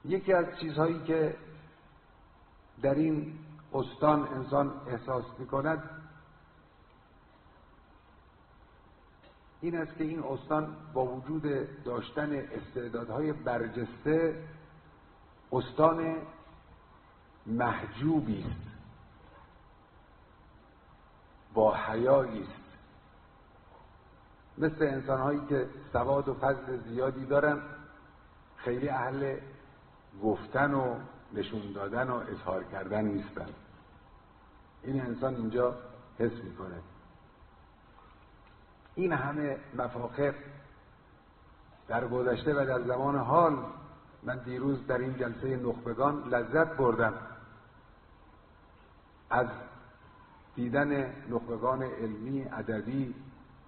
یکی از چیزهایی که در این استان انسان احساس می‌کند این است که این استان با وجود داشتن استعدادهای برجسته استان محجوبی است، با حیایی است، مثل انسان‌هایی که سواد و فضل زیادی دارن خیلی اهل گفتن و نشون دادن و اظهار کردن نیستن. این انسان اینجا حس میکنه. این همه مفاخر در گذشته و در زمان حال، من دیروز در این جلسه نخبگان لذت بردم از دیدن نخبگان علمی، ادبی،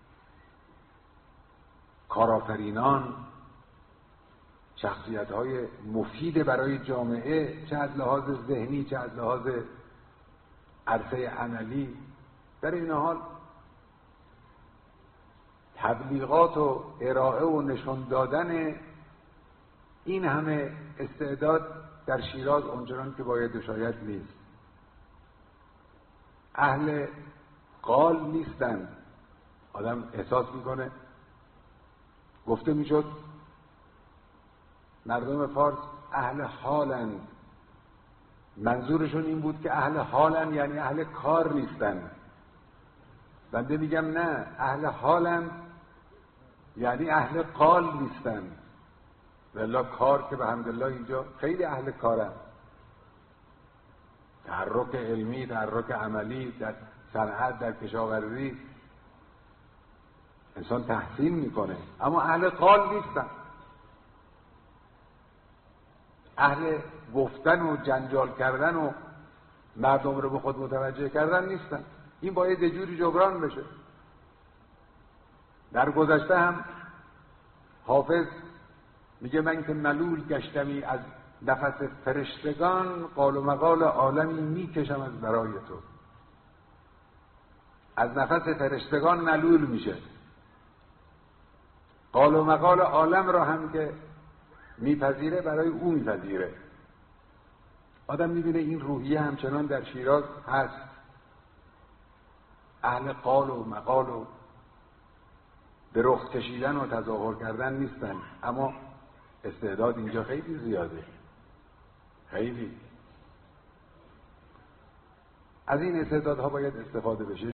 کارآفرینان، شخصیت‌های مفید برای جامعه، چه از لحاظ ذهنی چه از لحاظ عرصه عملی. در این حال تبلیغات و ارائه و نشان دادن این همه استعداد در شیراز اونچنان که باید و شاید نیست. اهل قال نیستن. آدم احساس میکنه، گفته میشد مردم فارس اهل حالند. منظورشون این بود که اهل حالند یعنی اهل کار نیستن. بنده میگم نه، اهل حالند یعنی اهل قال نیستن. والله کار که به حمدالله اینجا خیلی اهل کارن، تحرک علمی، تحرک عملی، در صنعت، در کشاورزی انسان تحسین میکنه، اما اهل قال نیستن، اهل گفتن و جنجال کردن و مردم رو به خود متوجه کردن نیستن. این باید یه جوری جبران بشه. در گذشته هم حافظ میگه من که ملول گشتمی از نفس فرشتگان، قال و مقال عالمی میکشم از برای تو. از نفس فرشتگان ملول میشه، قال و مقال عالم را هم که میپذیره برای او میپذیره. آدم میبینه این روحیه همچنان در شیراز هست. اهل قال و مقال و به رخ کشیدن و تظاهر کردن نیستن، اما استعداد اینجا خیلی زیاده. خیلی از این استعدادها باید استفاده بشه.